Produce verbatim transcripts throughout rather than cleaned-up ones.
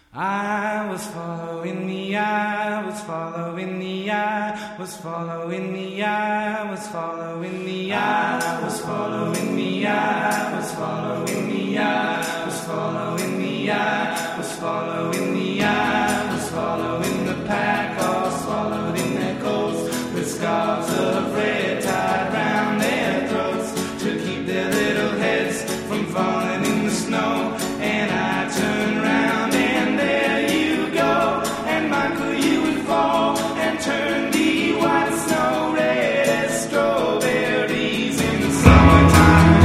I was following the eye, was following the eye, was following the eye, was following the eye, was following the eye, was following the eye, was following the eye, was following the eye, was following the pack, all swallowed in their coats, with scarves of red tied round their throats to keep their little heads from falling in the snow. And I turned round and there you go, and Michael, you would fall and turn the white snow red as strawberries in summertime.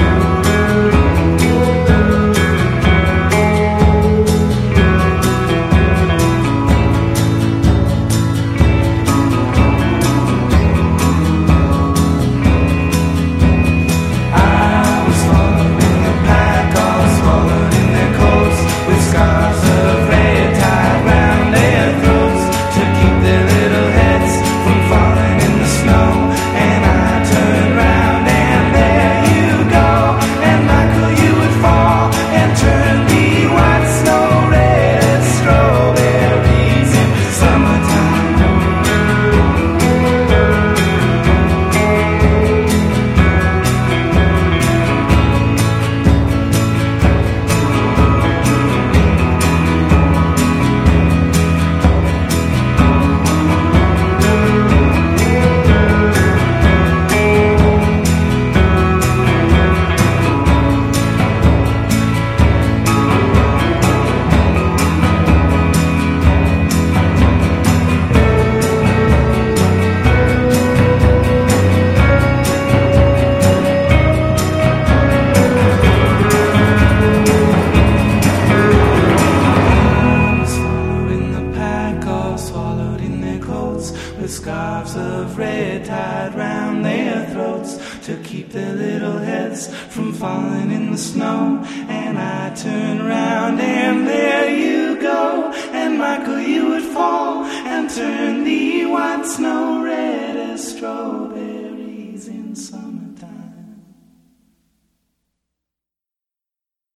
I was following the pack, all swallowed in their coats, with scarves of red tied round their throats to keep their little heads from falling in the snow. And I turned round and there you go, and Michael, you would fall and turn the white snow red as strawberries in summertime. Swallowed in their coats, with scarves of red tied round their throats to keep their little heads from falling in the snow. And I turned round and there you go, and Michael, you would fall and turn the white snow red as strawberries in summer.